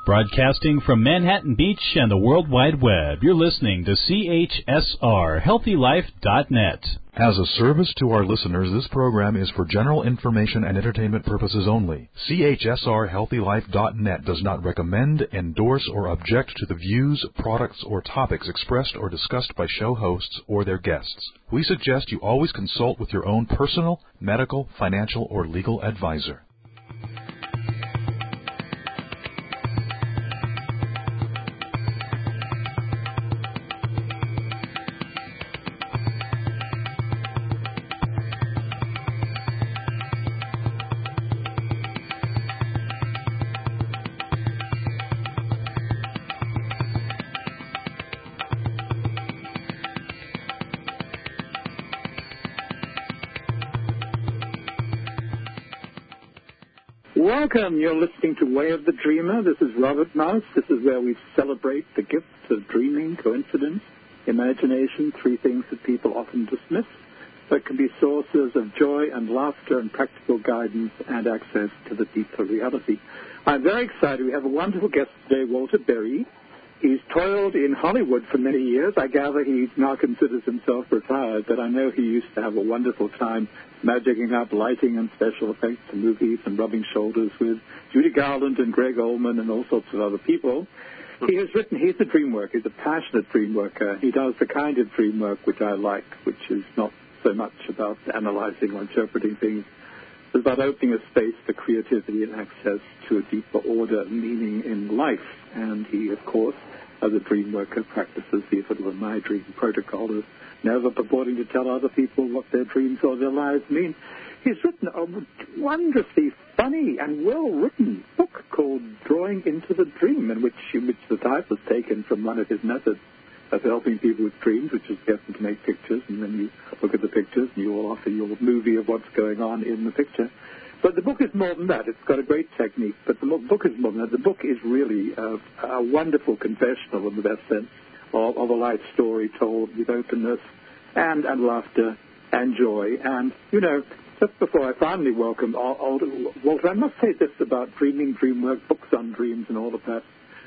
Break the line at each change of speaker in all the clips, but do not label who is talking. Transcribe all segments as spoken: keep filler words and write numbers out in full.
Broadcasting from Manhattan Beach and the World Wide Web, you're listening to C H S R Healthy Life dot net.
As a service to our listeners, this program is for general information and entertainment purposes only. C H S R Healthy Life dot net does not recommend, endorse, or object to the views, products, or topics expressed or discussed by show hosts or their guests. We suggest you always consult with your own personal, medical, financial, or legal advisor.
Welcome. You're listening to Way of the Dreamer. This is Robert Mouse. This is where we celebrate the gifts of dreaming, coincidence, imagination, three things that people often dismiss, but can be sources of joy and laughter and practical guidance and access to the deeper reality. I'm very excited. We have a wonderful guest today, Walter Berry. He's toiled in Hollywood for many years. I gather he now considers himself retired, but I know he used to have a wonderful time magicking up lighting and special effects and movies and rubbing shoulders with Judy Garland and Greg Olman and all sorts of other people. He has written, he's a dream worker. He's a passionate dream worker. He does the kind of dream work which I like, which is not so much about analyzing or interpreting things. It's about opening a space for creativity and access to a deeper order and meaning in life. And he, of course, as a dream worker, practices the sort of a My Dream protocol of never purporting to tell other people what their dreams or their lives mean. He's written a wondrously funny and well-written book called Drawing into the Dream, in which, in which the title is taken from one of his methods of helping people with dreams, which is get them to make pictures, and then you look at the pictures and you will offer your movie of what's going on in the picture. But the book is more than that. It's got a great technique, but the book is more than that. The book is really a, a wonderful confessional in the best sense of, of a life story told with openness and, and laughter and joy. And, you know, just before I finally welcome Walter, I must say this about dreaming, dream work, books on dreams and all of that.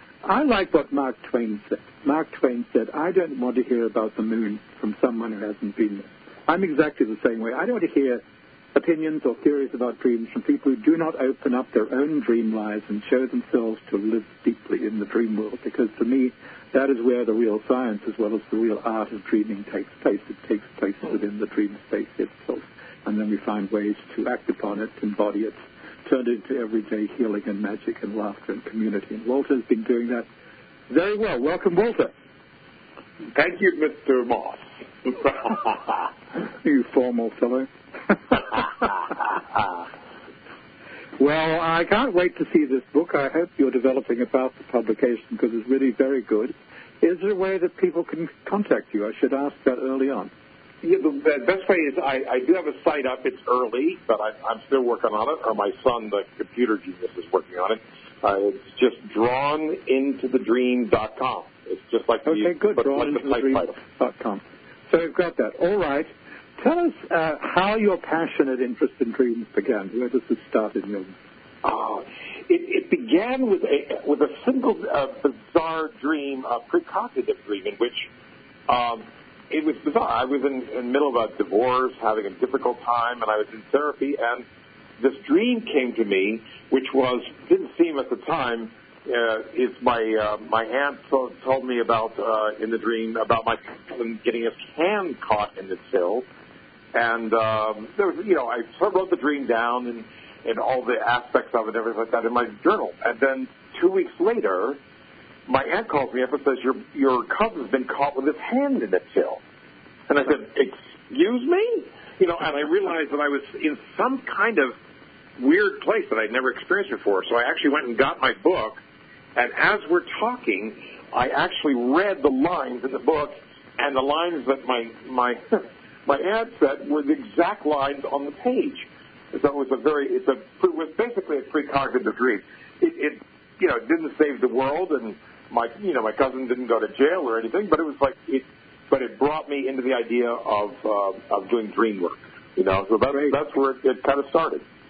I like what Mark Twain said. Mark Twain said, I don't want to hear about the moon from someone who hasn't been there. I'm exactly the same way. I don't want to hear opinions or theories about dreams from people who do not open up their own dream lives and show themselves to live deeply in the dream world, because to me, that is where the real science as well as the real art of dreaming takes place. It takes place within the dream space itself, and then we find ways to act upon it, embody it, turn it into everyday healing and magic and laughter and community. And Walter has been doing that very well. Welcome, Walter.
Thank you, Mister Moss.
You formal fellow. Well, I can't wait to see this book. I hope you're developing about the publication because it's really very good. Is there a way that people can contact you? I should ask that early on.
Yeah, the, the best way is I, I do have a site up. It's early, but I, I'm still working on it, or my son, the computer genius, is working on it. Uh, it's just drawn into the dream dot com. It's just like
okay,
the,
good.
But
drawn into the dream dot com. So we've got that. All right. Tell us uh, how your passionate interest in dreams began. Where does this start in your life?
Uh, it, it began with a with a simple, uh, bizarre dream, a precognitive dream, in which um, it was bizarre. I was in, in the middle of a divorce, having a difficult time, and I was in therapy, and this dream came to me, which was didn't seem at the time. Uh, is my uh, my aunt told, told me about uh, in the dream about my cousin getting his hand caught in the till. And um, there was, you know, I sort of wrote the dream down and, and all the aspects of it and everything like that in my journal. And then two weeks later, my aunt calls me up and says, your your cousin's been caught with his hand in the till. And I said, excuse me? You know, and I realized that I was in some kind of weird place that I'd never experienced before. So I actually went and got my book. And as we're talking, I actually read the lines in the book, and the lines that my my... my aunt said were the exact lines on the page. So it was a very, it's a, it was basically a precognitive dream. It, it, you know, didn't save the world, and my, you know, my cousin didn't go to jail or anything, but it was like it, but it brought me into the idea of uh, of doing dream work. You know, so that's that's where it, it kind of started.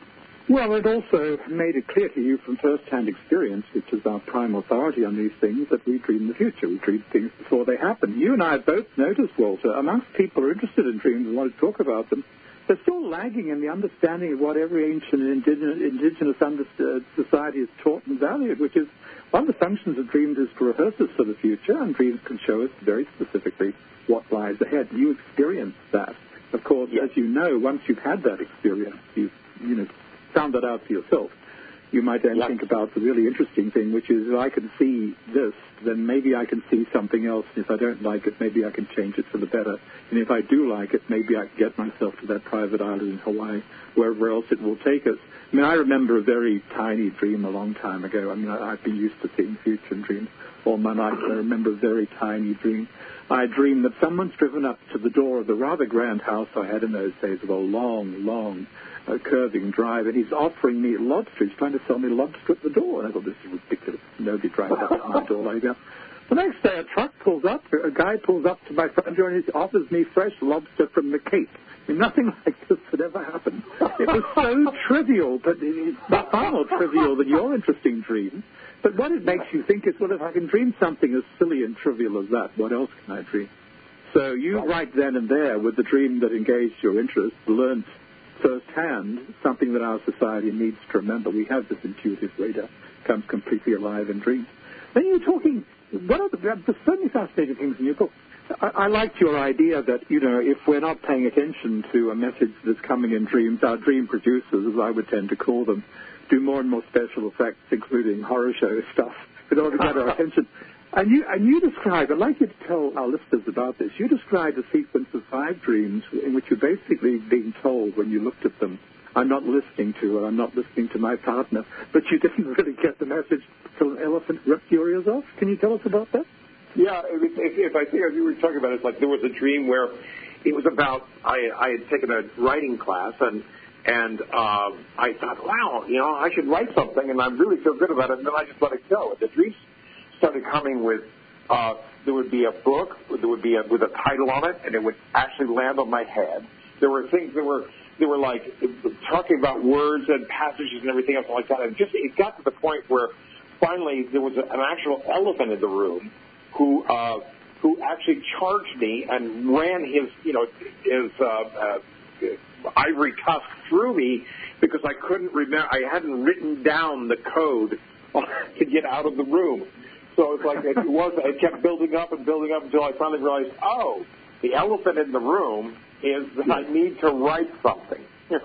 Well, it also made it clear to you from first-hand experience, which is our prime authority on these things, that we dream the future. We dream things before they happen. You and I have both noticed, Walter, amongst people who are interested in dreams and want to talk about them, they're still lagging in the understanding of what every ancient indigenous, indigenous understood society is taught and valued, which is one of the functions of dreams is to rehearse us for the future, and dreams can show us very specifically what lies ahead. You experience that. Of course, yes. As you know, once you've had that experience, you've, you know, found that out for yourself. You might then yep. think about the really interesting thing, which is if I can see this, then maybe I can see something else. If I don't like it, maybe I can change it for the better. And if I do like it, maybe I can get myself to that private island in Hawaii, wherever else it will take us. I mean, I remember a very tiny dream a long time ago. I mean, I, I've been used to seeing future dreams all my life. I remember a very tiny dream. I dreamed that someone's driven up to the door of the rather grand house I had in those days, with a long, long a curving drive, and he's offering me lobster. He's trying to sell me lobster at the door. And I thought, this is ridiculous. Nobody drives up to my door like that. The next day, a truck pulls up, a guy pulls up to my front door, and he offers me fresh lobster from the Cape. I mean, nothing like this had ever happened. It was so trivial, but it's far more trivial than your interesting dream. But what it makes you think is, well, if I can dream something as silly and trivial as that, what else can I dream? So you, right then and there, with the dream that engaged your interest, learned firsthand something that our society needs to remember. We have this intuitive radar, comes completely alive in dreams. Then you were talking, what are the, there's so many fascinating things in your book. I, I liked your idea that, you know, if we're not paying attention to a message that's coming in dreams, our dream producers, as I would tend to call them, do more and more special effects, including horror show stuff, in order to get our attention. And you, and you describe, I'd like you to tell our listeners about this, you described a sequence of five dreams in which you're basically being told when you looked at them, I'm not listening to her, I'm not listening to my partner, but you didn't really get the message until an elephant ripped your ears off. Can you tell us about that?
Yeah, if, if I think as you were talking about it, it's like there was a dream where it was about, I, I had taken a writing class, and and um, I thought, wow, you know, I should write something, and I really feel good about it, and then I just let it go. And the dreams started coming with, uh, there would be a book, there would be a, with a title on it, and it would actually land on my head. There were things that were, they were like talking about words and passages and everything else like that. And just, it got to the point where finally there was a, an actual elephant in the room who, uh, who actually charged me and ran his, you know, his, uh, uh, ivory tusk through me because I couldn't remember, I hadn't written down the code to get out of the room. So it's like it was. It kept building up and building up until I finally realized, oh, the elephant in the room is that I need to write something.
Yes.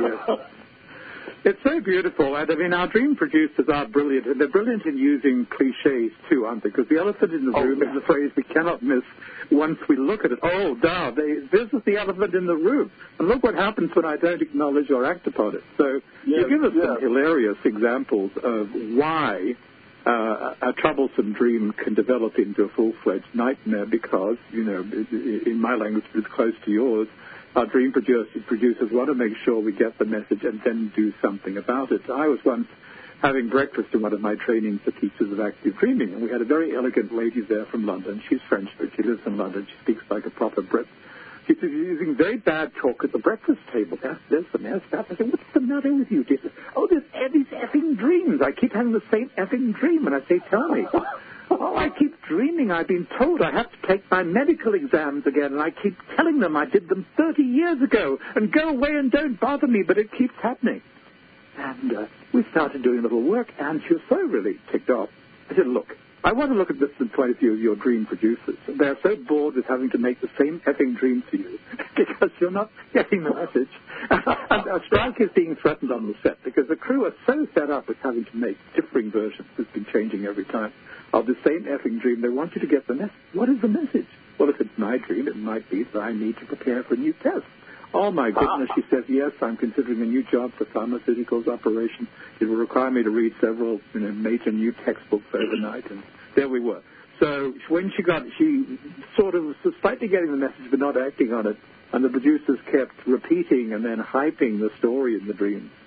It's so beautiful. And I mean, our dream producers are brilliant, and they're brilliant in using cliches too, aren't they? Because the elephant in the
oh,
room
yeah.
is a phrase we cannot miss once we look at it. Oh, duh, they, this is the elephant in the room. And look what happens when I don't acknowledge or act upon it. So
yes,
you give us
yes.
some hilarious examples of why Uh, a troublesome dream can develop into a full-fledged nightmare because, you know, in my language, it's close to yours, our dream producers, producers want to make sure we get the message and then do something about it. I was once having breakfast in one of my trainings for teachers of active dreaming, and we had a very elegant lady there from London. She's French, but she lives in London. She speaks like a proper Brit. She's using very bad talk at the breakfast table. That's this and that's that. I said, what's the matter with you, dear? Oh, there's these effing dreams. I keep having the same effing dream. And I say, tell me. Oh, I keep dreaming. I've been told I have to take my medical exams again. And I keep telling them I did them thirty years ago. And go away and don't bother me. But it keeps happening. And uh, we started doing a little work. And she was so really ticked off. I said, look. I want to look at this from the point of view of your dream producers. They're so bored with having to make the same effing dream to you because you're not getting the message. And a strike is being threatened on the set because the crew are so fed up with having to make differing versions. It's been changing every time of the same effing dream. They want you to get the message. What is the message? Well, if it's my dream, it might be that I need to prepare for a new test. Oh, my goodness, she says, yes, I'm considering a new job for pharmaceuticals operation. It will require me to read several you know, major new textbooks overnight. And there we were. So when she got, she sort of was slightly getting the message but not acting on it. And the producers kept repeating and then hyping the story in the dream.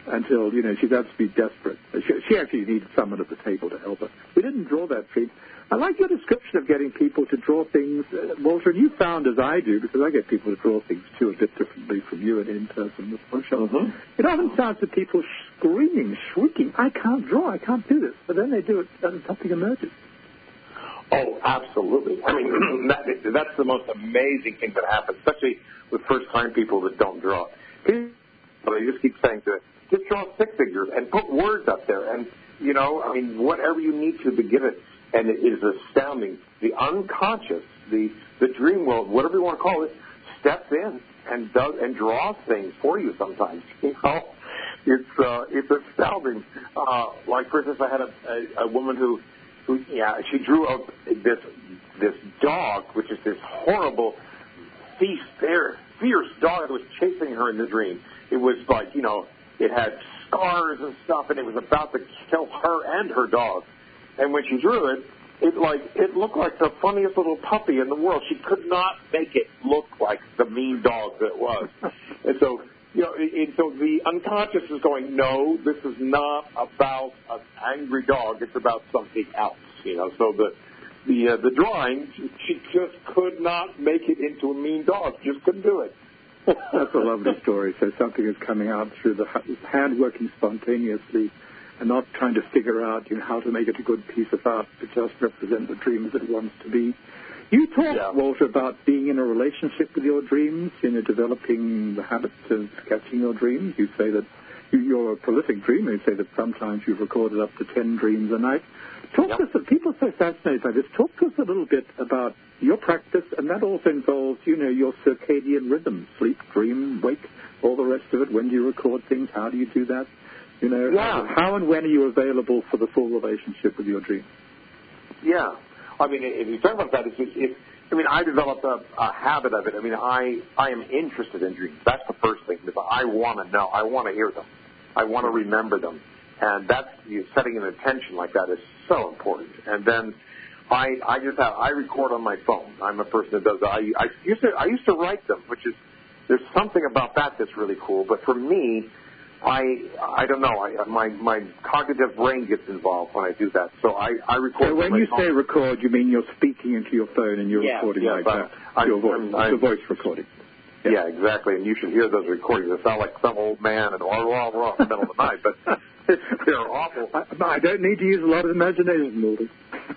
until, you know, she's absolutely desperate. She, she actually needed someone at the table to help her. We didn't draw that treat. I like your description of getting people to draw things, uh, Walter, and you found, as I do, because I get people to draw things, too, a bit differently from you and in person with workshops. Mm-hmm. It often sounds to people screaming, shrieking, I can't draw, I can't do this. But then they do it and something emerges.
Oh, absolutely. I mean, that, that's the most amazing thing that happens, especially with first-time people that don't draw. But I just keep saying to just draw stick figures and put words up there. And, you know, I mean, whatever you need to to give it. And it is astounding. The unconscious, the, the dream world, whatever you want to call it, steps in and does and draws things for you sometimes. You know, it's uh, it's astounding. Uh, like, for instance, I had a, a, a woman who, who, yeah, she drew a, this this dog, which is this horrible, fierce, fierce dog that was chasing her in the dream. It was like, you know, it had scars and stuff, and it was about to kill her and her dog. And when she drew it, it like it looked like the funniest little puppy in the world. She could not make it look like the mean dog that it was. And so, you know, and so the unconscious is going, no, this is not about an angry dog. It's about something else. You know, so the the uh, the drawing, she just could not make it into a mean dog. She just couldn't do it.
That's a lovely story. So something is coming out through the hand working spontaneously, and not trying to figure out, you know, how to make it a good piece of art to just represent the dreams that it wants to be. You talk, yeah. Walter, about being in a relationship with your dreams, you know, developing the habit of catching your dreams. You say that you, you're a prolific dreamer. You say that sometimes you've recorded up to ten dreams a night. Talk yep. to us, people are so fascinated by this. Talk to us a little bit about your practice, and that also involves, you know, your circadian rhythm, sleep, dream, wake, all the rest of it. When do you record things? How do you do that? You know,
yeah.
how and when are you available for the full relationship with your dream?
Yeah. I mean, if you talk about that, it's, it's, I mean, I developed a, a habit of it. I mean, I, I am interested in dreams. That's the first thing. Because I want to know. I want to hear them. I want to remember them. And that's, you know, setting an intention like that is so important. And then I, I just have, I record on my phone. I'm a person that does that. I, I used to, I used to write them, which is, there's something about that that's really cool. But for me, I I don't know. I, my my cognitive brain gets involved when I do that. So I, I record.
So when you phone. say record, you mean you're speaking into your phone and you're
yeah,
recording
yeah,
like that? I, your voice, I'm, I'm, your voice recording.
Yeah. yeah, exactly. And you should hear those recordings. They sound like some old man and all wrong, wrong in the middle of the night, but they're awful.
I, I don't need to use a lot of imagination, Walter.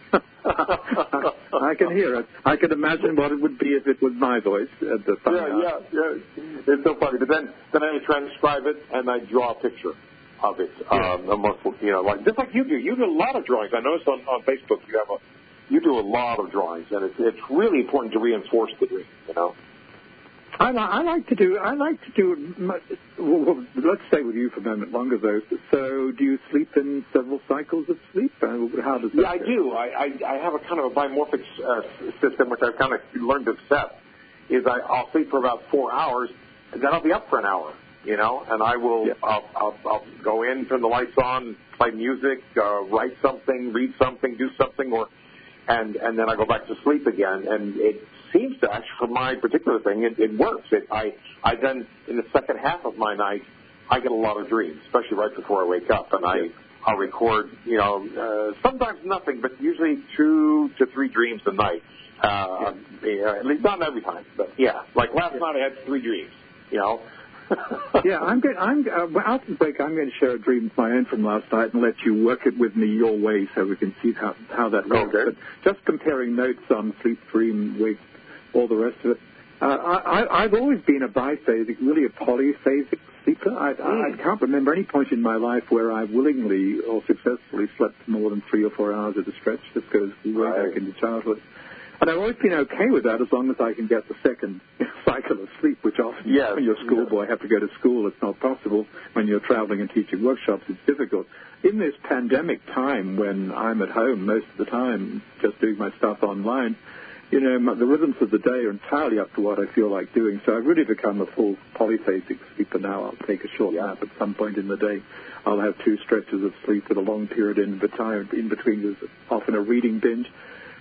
I can hear it. I can imagine what it would be if it was my voice at the time.
Yeah, yeah, yeah. It's so funny. But then, then I transcribe it and I draw a picture of it. Yeah. Um, almost, you know, like just like you do. You do a lot of drawings. I noticed on, on Facebook you have a you do a lot of drawings, and it's it's really important to reinforce the dream. You know.
I, li- I like to do. I like to do. Well, let's stay with you for a moment longer, though. So, do you sleep in several cycles of sleep? How does that?
Yeah, I go? do. I, I I have a kind of a bimorphic uh, system, which I've kind of learned to accept. Is I, I'll sleep for about four hours, and then I'll be up for an hour. You know, and I will. Yeah. I'll, I'll I'll go in, turn the lights on, play music, uh, write something, read something, do something, or. And, and then I go back to sleep again, and it seems to actually, for my particular thing, it, it works. It, I, I then, in the second half of my night, I get a lot of dreams, especially right before I wake up, and I, I'll record, you know, uh, sometimes nothing, but usually two to three dreams a night. Uh, yeah, at least not every time, but yeah. Like last yeah. night I had three dreams, you know.
yeah, I'm going. I'm uh, after the break. I'm going to share a dream of my own from last night and let you work it with me your way, so we can see how how that works.
Okay.
But just comparing notes on sleep, dream, wake, all the rest of it. Uh, I, I've always been a biphasic, really a polyphasic sleeper. I, mm. I can't remember any point in my life where I willingly or successfully slept more than three or four hours at a stretch. This goes way right. back into childhood. And I've always been okay with that as long as I can get the second cycle of sleep, which often
yes,
when you're a schoolboy,
yes.
have to go to school. It's not possible. When you're traveling and teaching workshops, it's difficult. In this pandemic time when I'm at home most of the time, just doing my stuff online, you know, my, the rhythms of the day are entirely up to what I feel like doing. So I've really become a full polyphasic sleeper now. I'll take a short yeah. nap at some point in the day. I'll have two stretches of sleep with a long period in between. In between, there's often a reading binge.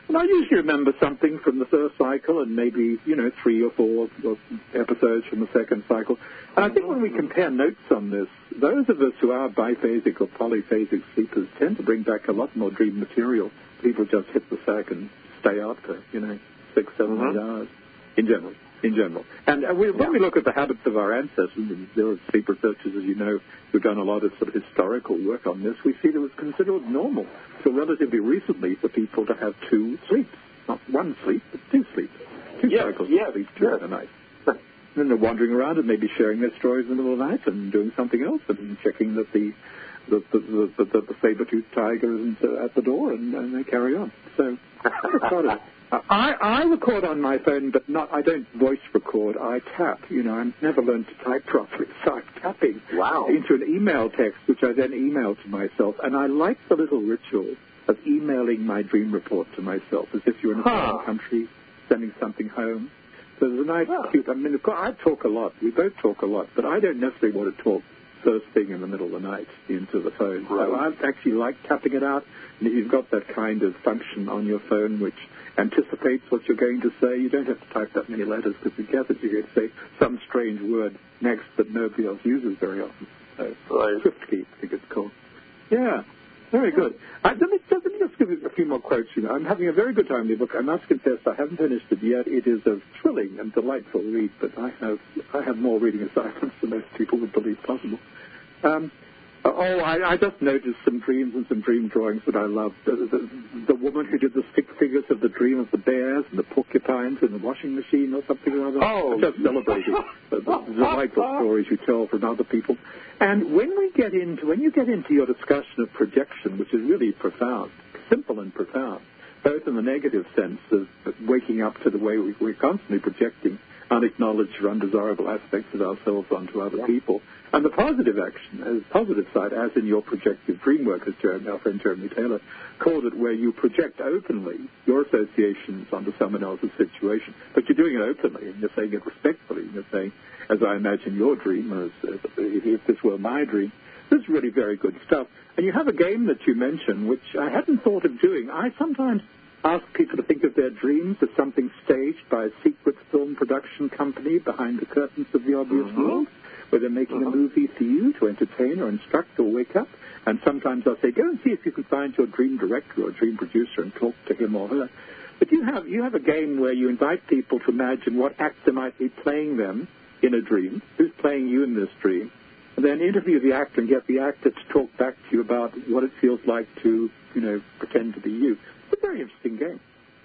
And I usually remember something from the first cycle and maybe, you know, three or four episodes from the second cycle. And I think when we compare notes on this, those of us who are biphasic or polyphasic sleepers tend to bring back a lot more dream material. People just hit the sack and stay out for, you know, six, seven,
mm-hmm.
eight hours in general. In general. And uh, we, when
yeah.
we look at the habits of our ancestors, and there are sleep researchers, as you know, who've done a lot of sort of historical work on this, we see that it was considered normal till relatively recently for people to have two sleeps. Not one sleep, but two sleeps. Two
yes,
cycles
yes,
of sleep during
yes.
the night. And then they're wandering around and maybe sharing their stories in the middle of the night and doing something else and checking that the the, the, the, the, the, the saber-toothed tiger isn't uh, at the door, and, and they carry on. So that's part of it. I, I record on my phone, but not. I don't voice record. I tap. You know, I've never learned to type properly, so I'm tapping
wow.
into an email text, which I then email to myself. And I like the little ritual of emailing my dream report to myself, as if you're in a
huh.
foreign country sending something home. So there's a nice,
huh.
cute. I mean, of course, I talk a lot. We both talk a lot, but I don't necessarily want to talk first thing in the middle of the night into the phone.
Right.
So I actually like tapping it out. And if you've got that kind of function on your phone, which anticipates what you're going to say, you don't have to type that many letters because it gathers you're going to say some strange word next that nobody else uses very often. So,
right.
SwiftKey, I think it's called. Yeah, very good. I, let, me, let me just give you a few more quotes. You know, I'm having a very good time with the book. I must confess I haven't finished it yet. It is a thrilling and delightful read, but I have I have more reading assignments than most people would believe possible. Um, Oh, I, I just noticed some dreams and some dream drawings that I loved. The, the, the woman who did the stick figures of the dream of the bears and the porcupines in the washing machine or something or other.
Oh.
I'm just celebrating the, the delightful stories you tell from other people. And when we get into, when you get into your discussion of projection, which is really profound, simple and profound, both in the negative sense of waking up to the way we, we're constantly projecting unacknowledged or undesirable aspects of ourselves onto other
yeah.
people, and the positive action, as positive side, as in your projective dream work, as Jeremy, our friend Jeremy Taylor called it, where you project openly your associations onto someone else's situation, but you're doing it openly, and you're saying it respectfully, and you're saying, as I imagine your dream, as, as if this were my dream. This is really very good stuff. And you have a game that you mentioned, which I hadn't thought of doing. I sometimes ask people to think of their dreams as something staged by a secret film production company behind the curtains of the obvious
mm-hmm.
world, where they're making
mm-hmm. a
movie for you to entertain or instruct or wake up. And sometimes I'll say, go and see if you can find your dream director or dream producer and talk to him or her. But you have you have a game where you invite people to imagine what actor might be playing them in a dream, who's playing you in this dream, and then interview the actor and get the actor to talk back to you about what it feels like to, you know, pretend to be you. It's a very interesting game.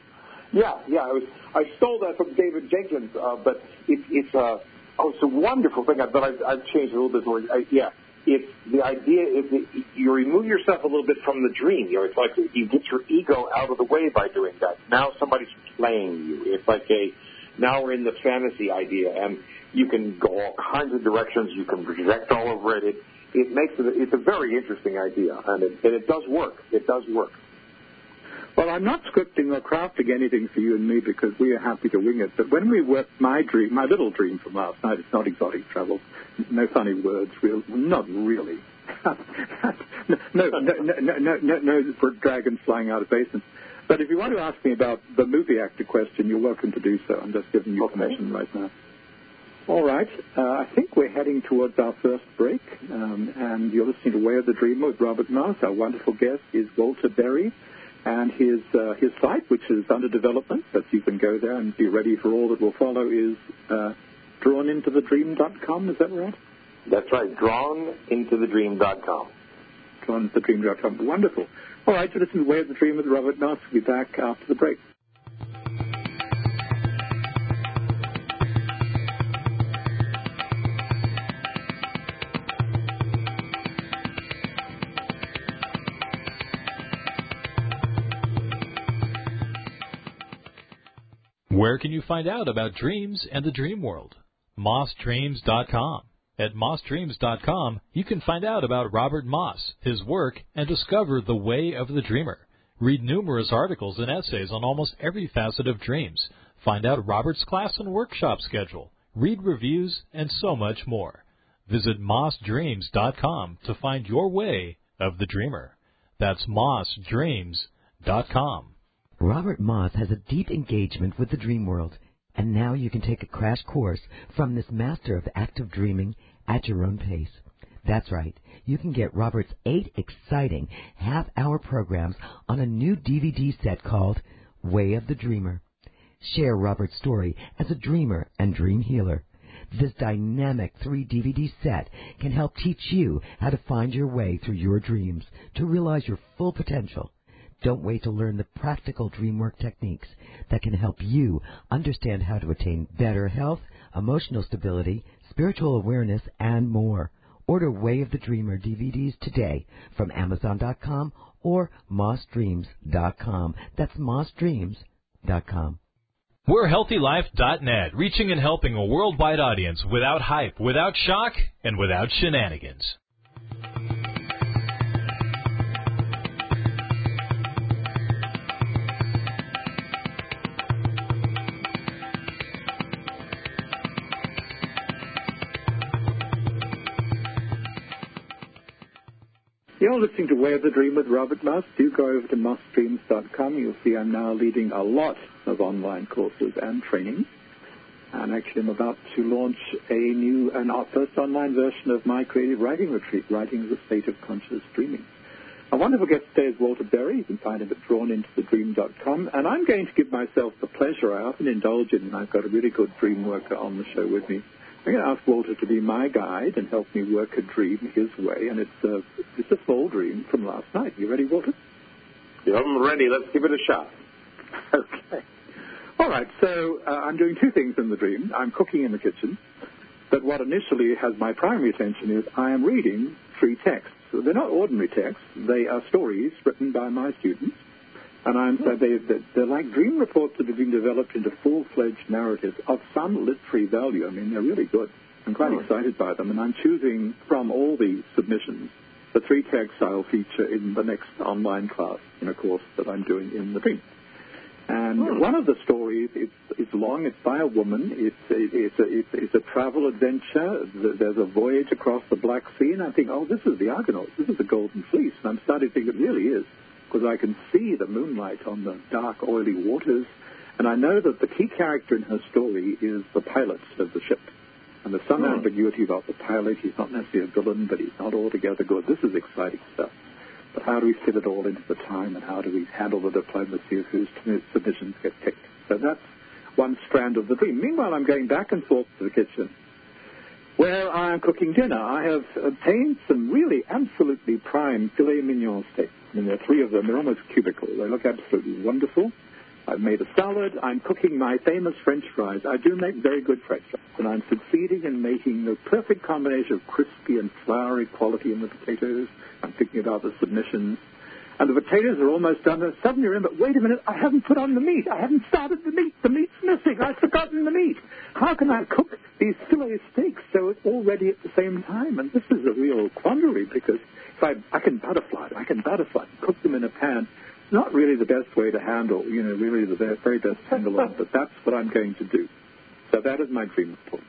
Yeah, yeah. I was I stole that from David Jenkins, uh, but it, it's a oh, it's a wonderful thing. But I've, I've changed a little bit more. I, yeah, it's the idea is that you remove yourself a little bit from the dream. You know, it's like you get your ego out of the way by doing that. Now somebody's playing you. It's like a now we're in the fantasy idea, and you can go all kinds of directions. You can project all over it. It it makes it it's a very interesting idea, and it, and it does work. It does work.
Well, I'm not scripting or crafting anything for you and me because we are happy to wing it. But when we worked my dream, my little dream from last night, it's not exotic travel. No funny words, real, not really. no, no, no, no, no, no, no dragons flying out of basements. But if you want to ask me about the movie actor question, you're welcome to do so. I'm just giving you
okay.
permission right now. All right. Uh, I think we're heading towards our first break. Um, and you're listening to Way of the Dreamer with Robert Moss. Our wonderful guest is Walter Berry. And his uh, his site, which is under development, but you can go there and be ready for all that will follow, is uh, drawn into the dream dot com. Is that right?
That's right, drawn into the dream dot com.
drawn into the dream dot com. Wonderful. All right, so listen to Way of the Dream with Robert Moss. We'll be back after the break.
Where can you find out about dreams and the dream world? moss dreams dot com. At moss dreams dot com, you can find out about Robert Moss, his work, and discover the way of the dreamer. Read numerous articles and essays on almost every facet of dreams. Find out Robert's class and workshop schedule. Read reviews, and so much more. Visit moss dreams dot com to find your way of the dreamer. That's moss dreams dot com.
Robert Moss has a deep engagement with the dream world, and now you can take a crash course from this master of active dreaming at your own pace. That's right. You can get Robert's eight exciting half-hour programs on a new D V D set called Way of the Dreamer. Share Robert's story as a dreamer and dream healer. This dynamic three D V D set can help teach you how to find your way through your dreams to realize your full potential. Don't wait to learn the practical dream work techniques that can help you understand how to attain better health, emotional stability, spiritual awareness, and more. Order Way of the Dreamer D V Ds today from Amazon dot com or Moss Dreams dot com. That's Moss Dreams dot com.
We're Healthy Life dot net, reaching and helping a worldwide audience without hype, without shock, and without shenanigans.
You're listening to Way of the Dream with Robert Moss. Do go over to Moss Dreams dot com. You'll see I'm now leading a lot of online courses and training. And actually I'm about to launch a new and our first online version of my creative writing retreat, Writing is a State of Conscious Dreaming. Our wonderful guest today is Walter Berry. You can find him at drawn into the dream dot com. And I'm going to give myself the pleasure I often indulge in, and I've got a really good dream worker on the show with me. I'm going to ask Walter to be my guide and help me work a dream his way, and it's a, it's a small dream from last night. You ready, Walter?
Yeah, I'm ready. Let's give it a shot.
Okay. All right, so uh, I'm doing two things in the dream. I'm cooking in the kitchen, but what initially has my primary attention is I am reading three texts. So they're not ordinary texts. They are stories written by my students. And I'm, so they, they're like dream reports that have been developed into full-fledged narratives of some literary value. I mean, they're really good. I'm quite oh. excited by them. And I'm choosing from all the submissions the three texts I'll feature in the next online class in a course that I'm doing in the dream. And oh. one of the stories, it's, it's long, it's by a woman, it's a, it's, a, it's, it's a travel adventure, there's a voyage across the Black Sea, and I think, oh, this is the Argonauts, this is the Golden Fleece. And I'm starting to think it really is, because I can see the moonlight on the dark, oily waters, and I know that the key character in her story is the pilot of the ship. And there's some oh. ambiguity about the pilot. He's not necessarily a villain, but he's not altogether good. This is exciting stuff. But how do we fit it all into the time, and how do we handle the diplomacy of whose submissions get picked? So that's one strand of the dream. Meanwhile, I'm going back and forth to the kitchen, where I am cooking dinner. I have obtained some really absolutely prime filet mignon steaks. I mean, there are three of them. They're almost cubical. They look absolutely wonderful. I've made a salad. I'm cooking my famous French fries. I do make very good French fries, and I'm succeeding in making the perfect combination of crispy and floury quality in the potatoes. I'm thinking about the submissions. And the potatoes are almost done, and suddenly remember, wait a minute, I haven't put on the meat. I haven't started the meat. The meat's missing. I've forgotten the meat. How can I cook these filet steaks so it's all ready at the same time? And this is a real quandary, because if I, I can butterfly, I can butterfly, cook them in a pan. It's not really the best way to handle, you know, really the very best handle on, but that's what I'm going to do. So that is my dream report.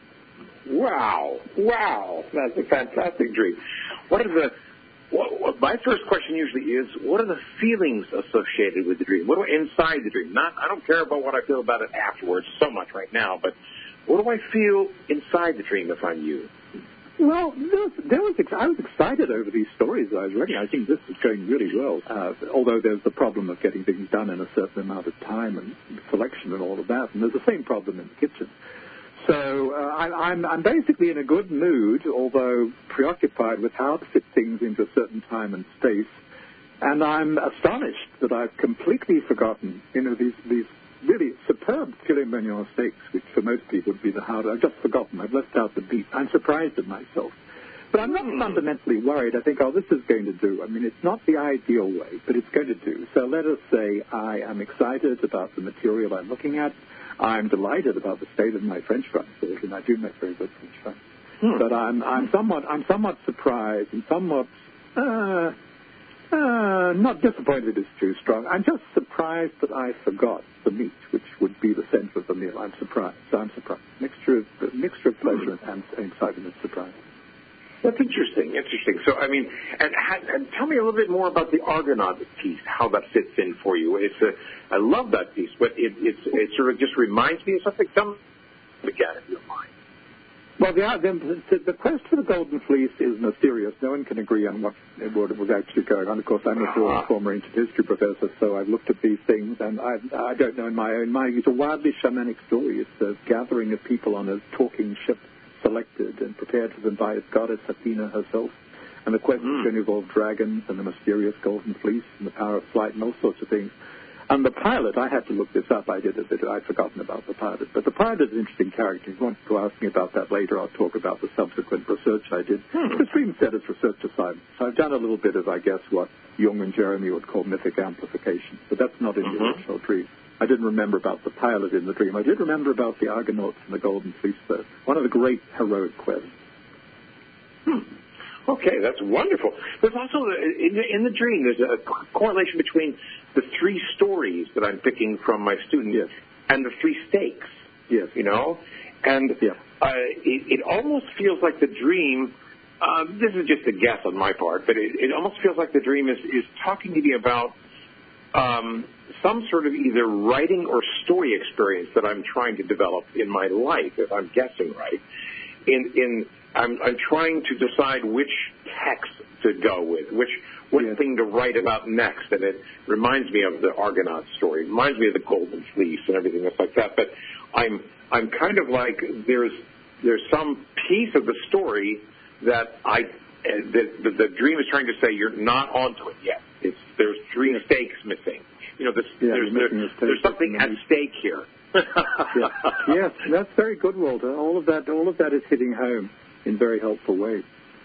Wow. Wow. That's a fantastic dream. What are the... What, what, my first question usually is, what are the feelings associated with the dream? What do I, inside the dream? Not, I don't care about what I feel about it afterwards so much right now, but what do I feel inside the dream if I'm you?
Well, there was, there was, I was excited over these stories I was reading. I think this is going really well, uh, although there's the problem of getting things done in a certain amount of time and selection and all of that, and there's the same problem in the kitchen. So uh, I, I'm, I'm basically in a good mood, although preoccupied with how to fit things into a certain time and space. And I'm astonished that I've completely forgotten, you know, these, these really superb filet mignon steaks, which for most people would be the hard. I've just forgotten. I've left out the beef. I'm surprised at myself. But I'm not fundamentally worried. I think, oh, this is going to do. I mean, it's not the ideal way, but it's going to do. So let us say I am excited about the material I'm looking at. I'm delighted about the state of my French fries, and I do make very good French fries. Hmm. But I'm, I'm somewhat, I'm somewhat surprised and somewhat, uh, uh, not disappointed is too strong. I'm just surprised that I forgot the meat, which would be the center of the meal. I'm surprised. So I'm surprised. Mixture of, mixture of pleasure and, and excitement and surprise.
That's interesting, interesting. So, I mean, and, and tell me a little bit more about the Argonaut piece, how that fits in for you. It's a, I love that piece, but it, it's, it sort of just reminds me of something. Tell me again, if you don't mind.
Well, the, the, the quest for the Golden Fleece is mysterious. No one can agree on what, what was actually going on. Of course, I'm a uh-huh. former ancient history professor, so I've looked at these things, and I, I don't know in my own mind. It's a wildly shamanic story. It's a gathering of people on a talking ship, selected and prepared for them by its goddess Athena herself. And the quest mm. is going to involve dragons and the mysterious Golden Fleece and the power of flight and all sorts of things. And the pilot, I had to look this up. I did a bit. I'd forgotten about the pilot. But the pilot is an interesting character. If you want to ask me about that later, I'll talk about the subsequent research I did. Hmm. The Dream Set is research assignment. So I've done a little bit of, I guess, what Jung and Jeremy would call mythic amplification. But that's not in mm-hmm. the original dream. I didn't remember about the pilot in the dream. I did remember about the Argonauts and the Golden Fleece, though. One of the great heroic quests.
Hmm. Okay, that's wonderful. There's also, in the, in the dream, there's a correlation between the three stories that I'm picking from my students
yes.
and the three stakes.
Yes.
You know? And
yeah.
uh, it, it almost feels like the dream, uh, this is just a guess on my part, but it, it almost feels like the dream is, is talking to me about um, some sort of either writing or story experience that I'm trying to develop in my life, if I'm guessing right. In, in I'm, I'm trying to decide which text to go with, which what
yes.
thing to write about next, and it reminds me of the Argonaut story. It reminds me of the Golden Fleece and everything else like that. But I'm I'm kind of like there's there's some piece of the story that I the, the, the dream is trying to say you're not onto it yet. It's there's three yes. stakes missing. You know, this,
yeah,
there's there, there's something at stake here.
yes. yes, that's very good, Walter. All of that all of that is hitting home in very helpful ways.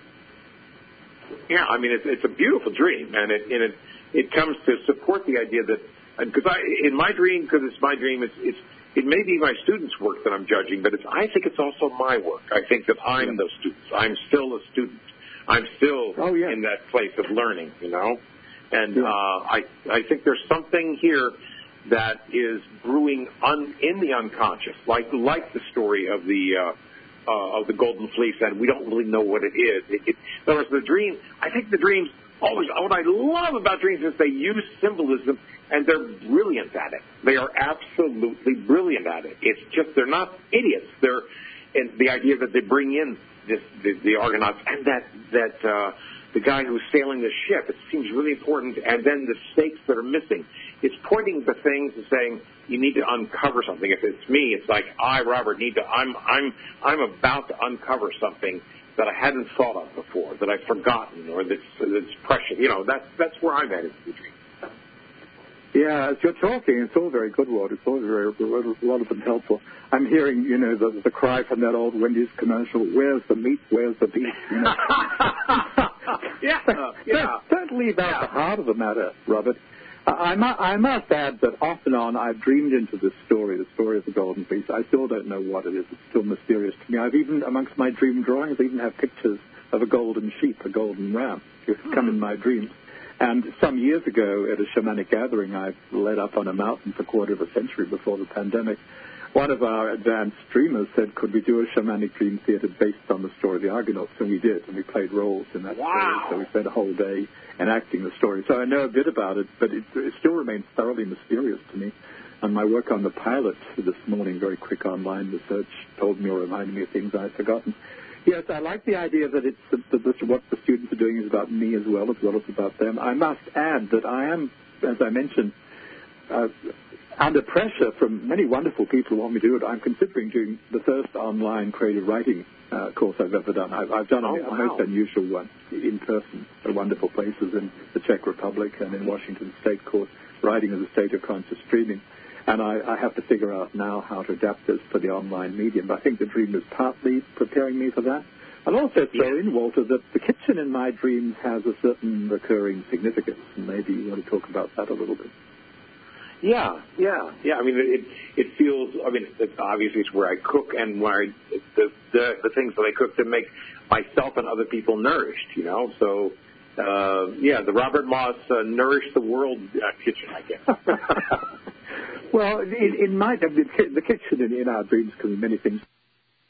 Yeah, I mean, it's, it's a beautiful dream, and it and it, it comes to support the idea that, because I in my dream, because it's my dream, it's, it's it may be my students' work that I'm judging, but it's I think it's also my work. I think that I'm
yeah.
those students. I'm still a student. I'm still
oh, yeah.
in that place of learning, you know. And
yeah.
uh, I I think there's something here that is brewing un, in the unconscious, like like the story of the. Uh, Uh, of the Golden Fleece, and we don't really know what it is. It, it, in other words, the dream, I think the dreams, always, what I love about dreams is they use symbolism, and they're brilliant at it. They are absolutely brilliant at it. It's just, they're not idiots. They're, and the idea that they bring in this, the, the Argonauts, and that, that uh, the guy who's sailing the ship, it seems really important, and then the stakes that are missing. It's pointing to things and saying, you need to uncover something. If it's me, it's like I, Robert, need to. I'm, I'm, I'm about to uncover something that I hadn't thought of before, that I've forgotten, or that's, that's precious. You know, that's that's where I'm at in the dream.
Yeah, as you're talking, it's all very good, Ward. It's all very, a lot of them helpful. I'm hearing, you know, the, the cry from that old Wendy's commercial, where's the meat, where's the beef? You know?
yeah, uh, yeah.
Don't, don't leave out
yeah.
the heart of the matter, Robert. I, I must add that off and on I've dreamed into this story, the story of the Golden Fleece. I still don't know what it is. It's still mysterious to me. I've even, amongst my dream drawings, I even have pictures of a golden sheep, a golden ram. It's come in my dreams. And some years ago at a shamanic gathering I led up on a mountain for a quarter of a century before the pandemic, one of our advanced dreamers said, could we do a shamanic dream theater based on the story of the Argonauts? And we did, and we played roles in that
wow.
story. So we spent a whole day enacting the story. So I know a bit about it, but it, it still remains thoroughly mysterious to me. And my work on the pilot this morning, very quick online research, told me or reminded me of things I'd forgotten. Yes, I like the idea that it's that this, what the students are doing is about me as well, as well as about them. I must add that I am, as I mentioned, uh, under pressure from many wonderful people who want me to do it. I'm considering doing the first online creative writing uh, course I've ever done. I've, I've done
oh,
a, a
wow.
most unusual one in person at wonderful places in the Czech Republic and in Washington State course, writing as a state of conscious streaming. And I, I have to figure out now how to adapt this for the online medium. But I think the dream is partly preparing me for that. I'll also throw in, Walter, that the kitchen in my dreams has a certain recurring significance. And maybe you want to talk about that a little bit.
Yeah, yeah, yeah. I mean, it it feels. I mean, it, obviously, it's where I cook and where I, the, the the things that I cook to make myself and other people nourished. You know, so uh, yeah, the Robert Moss uh, Nourish the World uh, kitchen, I guess.
Well, in, in my the kitchen in, in our dreams can be many things.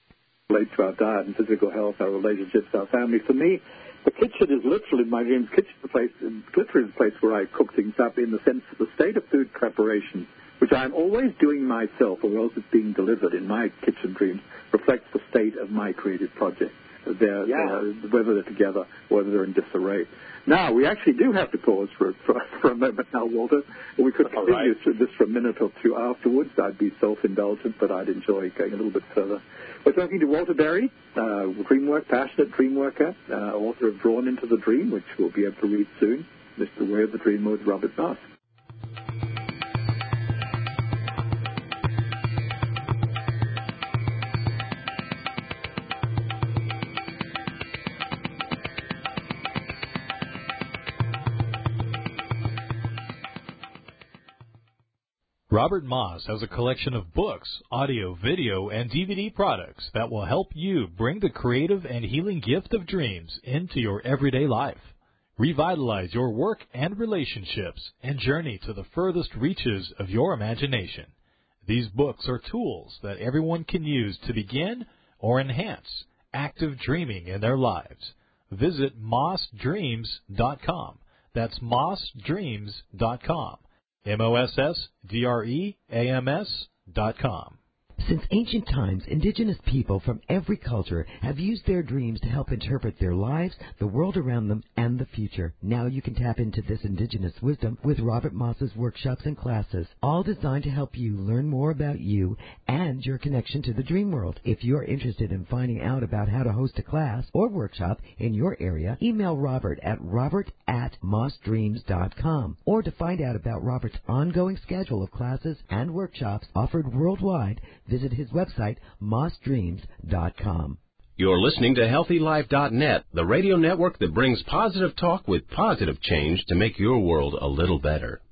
relate to our diet and physical health, our relationships, our family. For me, the kitchen is literally, my dreams, kitchen is the place, literally the place where I cook things up in the sense of the state of food preparation, which I'm always doing myself, or else it's being delivered in my kitchen dreams, reflects the state of my creative project. They're,
yeah.
they're, whether they're together or whether they're in disarray. Now, we actually do have to pause for, for, for a moment now, Walter. We could continue
right.
through this for a minute or two afterwards. I'd be self-indulgent, but I'd enjoy going a little bit further. We're talking to Walter Berry, uh, dream work, passionate dream worker, uh, author of Drawn into the Dream, which we'll be able to read soon. Mister Way of the Dream with Robert Moss.
Robert Moss has a collection of books, audio, video, and D V D products that will help you bring the creative and healing gift of dreams into your everyday life. Revitalize your work and relationships and journey to the furthest reaches of your imagination. These books are tools that everyone can use to begin or enhance active dreaming in their lives. Visit moss dreams dot com. That's moss dreams dot com. M O S S D R E A M S dot com.
Since ancient times, indigenous people from every culture have used their dreams to help interpret their lives, the world around them, and the future. Now you can tap into this indigenous wisdom with Robert Moss's workshops and classes, all designed to help you learn more about you and your connection to the dream world. If you're interested in finding out about how to host a class or workshop in your area, email Robert at robert at moss dreams dot com. Or to find out about Robert's ongoing schedule of classes and workshops offered worldwide, visit his website, moss dreams dot com.
You're listening to healthy life dot net, the radio network that brings positive talk with positive change to make your world a little better.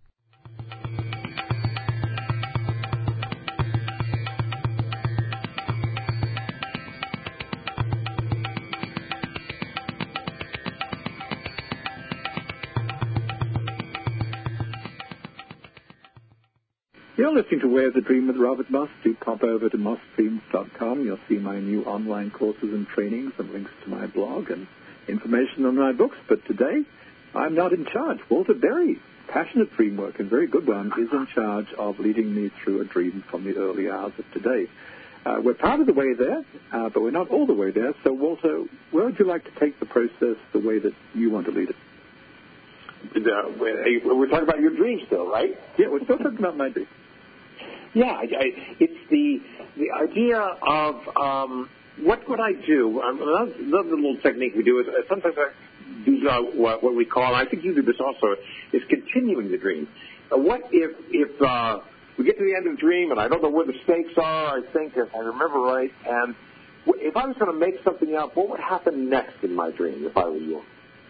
You're listening to Way of the Dream with Robert Moss. Do pop over to moss dreams dot com. You'll see my new online courses and trainings and links to my blog and information on my books. But today, I'm not in charge. Walter Berry, passionate dream worker and very good one, is in charge of leading me through a dream from the early hours of today. Uh, we're part of the way there, uh, but we're not all the way there. So, Walter, where would you like to take the process the way that you want to lead it?
Uh, we're, we're talking about your dreams still, right?
Yeah, we're still talking about my dreams.
Yeah, I, I, it's the the idea of um, what would I do? Um, another, another little technique we do is uh, sometimes I do uh, what, what we call, and I think you do this also, is continuing the dream. Uh, what if if uh, we get to the end of the dream and I don't know where the stakes are? I think, if I remember right, and if I was going to make something up, what would happen next in my dream if I were you?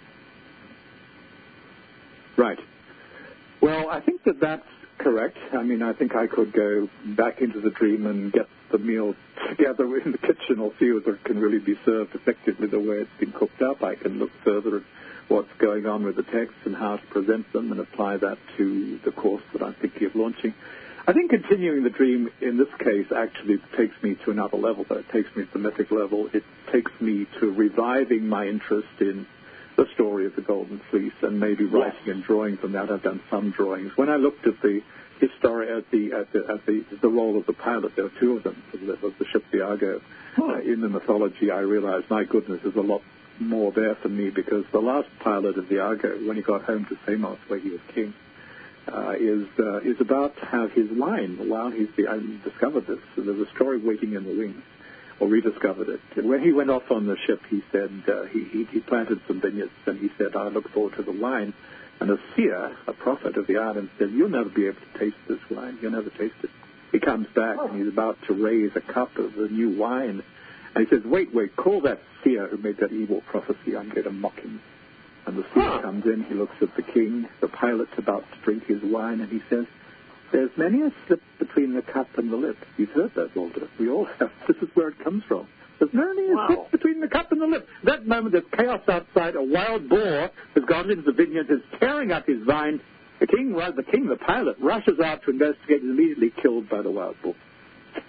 Right. Well, I think that that's correct. I mean, I think I could go back into the dream and get the meal together in the kitchen or see whether it can really be served effectively the way it's been cooked up. I can look further at what's going on with the text and how to present them and apply that to the course that I'm thinking of launching. I think continuing the dream in this case actually takes me to another level. Though. It takes me to the mythic level. It takes me to reviving my interest in the story of the Golden Fleece and maybe writing yes. and drawing from that. I've done some drawings. When I looked at the history, at the at the at the, the role of the pilot, there were two of them of the, of the ship the Argo. Oh. Uh, in the mythology, I realized, my goodness, there's a lot more there for me because the last pilot of the Argo, when he got home to Samos, where he was king, uh, is uh, is about how his line. While he's the, I discovered this. So there's a story waiting in the wings. Or rediscovered it. And when he went off on the ship, he said uh, he, he he planted some vineyards, and he said, "I look forward to the wine." And a seer, a prophet of the island, said, "You'll never be able to taste this wine. You'll never taste it." He comes back, oh. and he's about to raise a cup of the new wine, and he says, "Wait, wait, call that seer who made that evil prophecy. I'm going to mock him." And the seer huh. comes in. He looks at the king. The pilot's about to drink his wine, and he says, "There's many a slip between the cup and the lip." You've heard that, Walter. We all have. This is where it comes from. There's many a wow. slip between the cup and the lip. That moment, there's chaos outside. A wild boar has gone into the vineyard, is tearing up his vine. The king, well, the king, the pilot, rushes out to investigate and is immediately killed by the wild boar.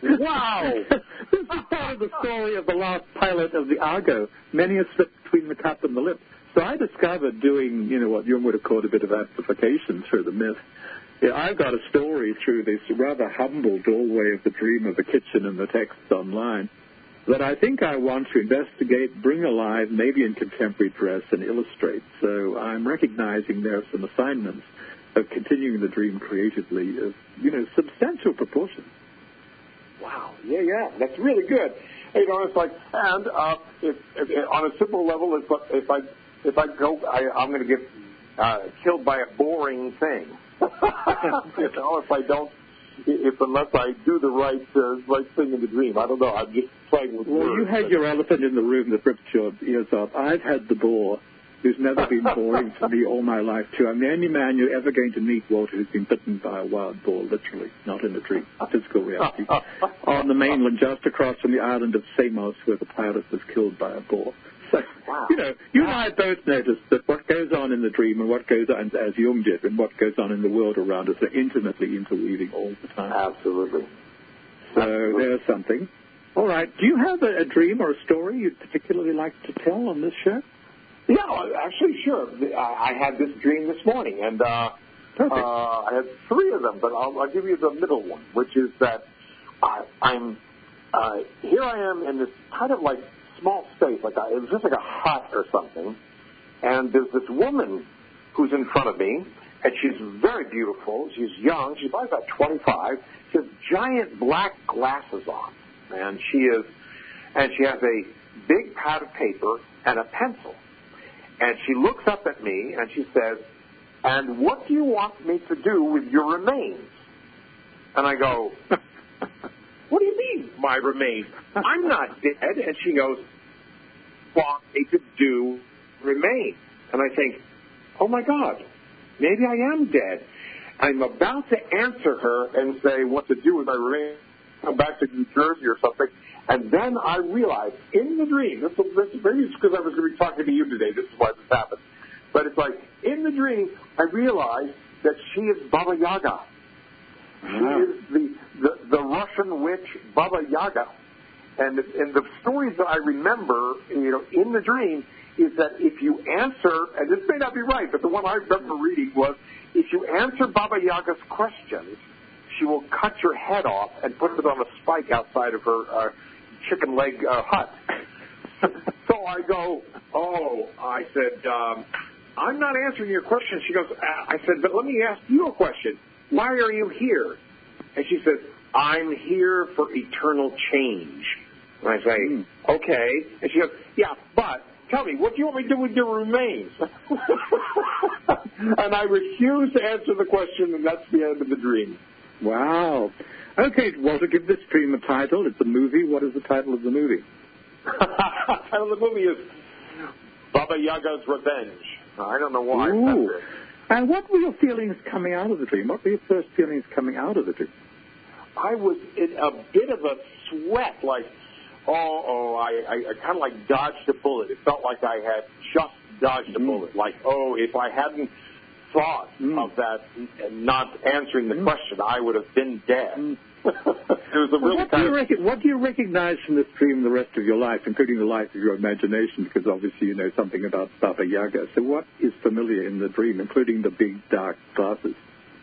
Wow!
This is part of the story of the last pilot of the Argo. Many a slip between the cup and the lip. So I discovered doing, you know, what Jung would have called a bit of amplification through the myth. Yeah, I've got a story through this rather humble doorway of the dream of the kitchen and the texts online that I think I want to investigate, bring alive, maybe in contemporary dress, and illustrate. So I'm recognizing there are some assignments of continuing the dream creatively of, you know, substantial proportions.
Wow. Yeah, yeah. That's really good. You know, it's like, and uh, if, if, on a simple level, it's like if I if I go, I, I'm going to get uh, killed by a boring thing. You know, if I don't, if unless I do the right uh, right thing in the dream, I don't know. I'm just playing with
well,
words.
Well, you had your elephant in the room that ripped your ears off. I've had the boar, who's never been boring to me all my life, too. I'm the only man you're ever going to meet, Walter, who's been bitten by a wild boar, literally, not in a dream, physical reality, on the mainland, just across from the island of Samos, where the pilot was killed by a boar. So,
wow.
you know, you and I both noticed that what goes on in the dream and what goes on, as Jung did, and what goes on in the world around us are intimately interweaving all the time.
Absolutely.
So
Absolutely.
there's something. All right. Do you have a, a dream or a story you'd particularly like to tell on this show?
Yeah, actually, sure. I, I had this dream this morning, and uh, uh, I had three of them, but I'll, I'll give you the middle one, which is that I, I'm uh, here. I am in this kind of like small space, like a, it was just like a hut or something, and there's this woman who's in front of me, and she's very beautiful. She's young. She's probably about twenty-five. She has giant black glasses on, and she is, and she has a big pad of paper and a pencil. And she looks up at me and she says, "And what do you want me to do with your remains?" And I go, "What do you mean, my remains? I'm not dead." And she goes, "Want me to do remains?" And I think, oh my God, maybe I am dead. I'm about to answer her and say what to do with my remains, come back to New Jersey or something. And then I realized in the dream, this, this maybe it's because I was going to be talking to you today, this is why this happened. But it's like, in the dream, I realized that she is Baba Yaga. She
Wow.
is the, the, the Russian witch Baba Yaga. And, and the stories that I remember, you know, in the dream is that if you answer, and this may not be right, but the one I remember reading was, if you answer Baba Yaga's questions, she will cut your head off and put it on a spike outside of her uh, chicken leg uh, hut. So I go, oh, I said, um, I'm not answering your question. She goes, I said, but let me ask you a question. Why are you here? And she says, I'm here for eternal change. And I say, mm. okay. And she goes, yeah, but tell me, what do you want me to do with your remains? And I refuse to answer the question, and that's the end of the dream.
Wow. Okay, Walter, give this dream a title. It's a movie. What is the title of the movie?
The title of the movie is Baba Yaga's Revenge. I don't know why.
Ooh. And what were your feelings coming out of the dream? What were your first feelings coming out of the dream?
I was in a bit of a sweat, like, oh, oh, I, I, I kind of like dodged a bullet. It felt like I had just dodged a mm. bullet. Like, oh, if I hadn't thought mm. of that and not answering the mm. question, I would have been dead. Mm. It was a really
well, what,
kind
do you
of...
rec- what do you recognize from this dream the rest of your life, including the life of your imagination, because obviously you know something about Baba Yaga. So what is familiar in the dream, including the big, dark glasses?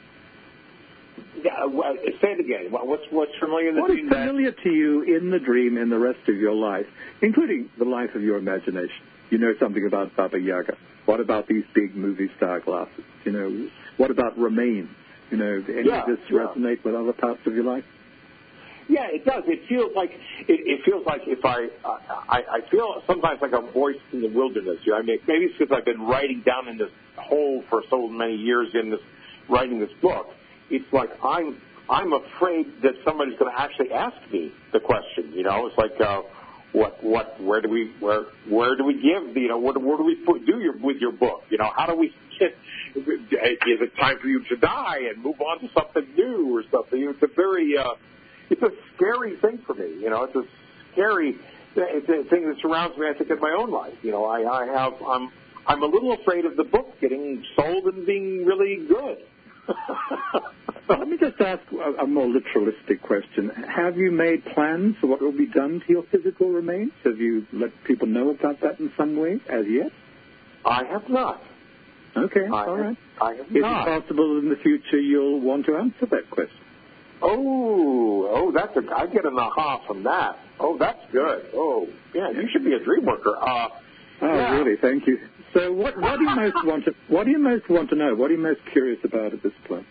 Yeah, well, say it again. What's, what's familiar in the
what
dream?
What is familiar that... to you in the dream in the rest of your life, including the life of your imagination? You know something about Baba Yaga. What about these big movie star glasses? You know, what about remains? You know, do any
yeah,
of this
yeah.
resonate with other parts of your life?
Yeah, it does. It feels like it, it feels like if I, uh, I I feel sometimes like a voice in the wilderness. You know, I mean, maybe it's because I've been writing down in this hole for so many years in this writing this book. It's like I'm I'm afraid that somebody's going to actually ask me the question. You know, it's like uh, what what where do we where where do we give you know what where do we put, do your with your book? You know, how do we get, is it time for you to die and move on to something new or something? It's a very uh, it's a scary thing for me. You know, it's a scary it's a thing that surrounds me. I think in my own life. You know, I, I have I'm I'm a little afraid of the book getting sold and being really good.
Let me just ask a, a more literalistic question? Have you made plans for what will be done to your physical remains? Have you let people know about that in some way as yet?
I have not.
Okay,
I
all
have,
right.
I have
Is
not.
it possible in the future you'll want to answer that question?
Oh, oh, that's a, I get an aha from that. Oh, that's good. Oh, yeah, you should be a dream worker. Uh,
oh,
yeah.
really? Thank you. So, what, what do you most want to What do you most want to know? What are you most curious about at this point?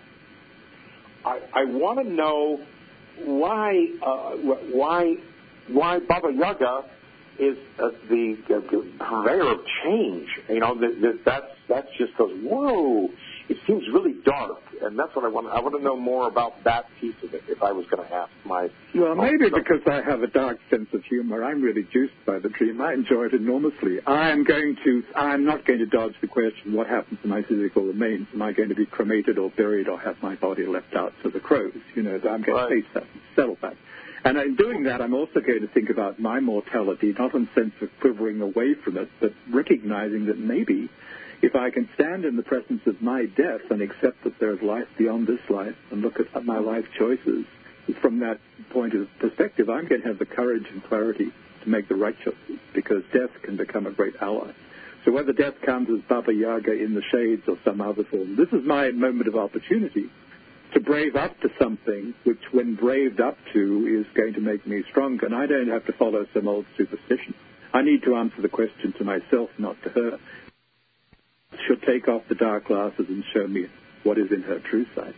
I, I want to know why, uh, why, why Baba Yaga is uh, the, the purveyor of change. You know, that, that that's that's just goes whoa. It seems really dark, and that's what I want. I want to know more about that piece of it. If I was going to ask my
well, maybe
oh,
because I have a dark sense of humor, I'm really juiced by the dream. I enjoy it enormously. I'm going to. I'm not going to dodge the question: what happens to my physical remains? Am I going to be cremated or buried, or have my body left out to the crows? You know, I'm going
right.
to face that, and settle that. And in doing that, I'm also going to think about my mortality, not in the sense of quivering away from it, but recognizing that maybe if I can stand in the presence of my death and accept that there's life beyond this life and look at my life choices from that point of perspective, I'm going to have the courage and clarity to make the right choices, because death can become a great ally. So whether death comes as Baba Yaga in the shades or some other form, this is my moment of opportunity to brave up to something which, when braved up to, is going to make me stronger. And I don't have to follow some old superstition. I need to answer the question to myself, not to her. She'll take off the dark glasses and show me what is in her true side.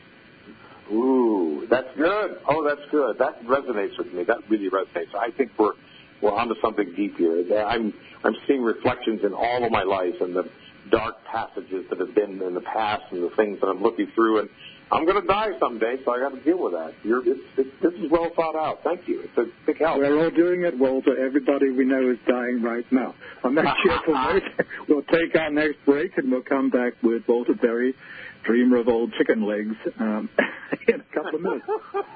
Ooh, that's good. Oh, that's good. That resonates with me. That really resonates. I think we're we're onto something deep here. I'm I'm seeing reflections in all of my life and the dark passages that have been in the past and the things that I'm looking through, and I'm going to die someday, so I got to deal with that. You're, it's, it's, this is well thought out. Thank you. It's a big help.
We're all doing it, Walter. Everybody we know is dying right now. On that cheerful note, we'll take our next break, and we'll come back with Walter Berry, dreamer of old chicken legs, um, in a couple of minutes.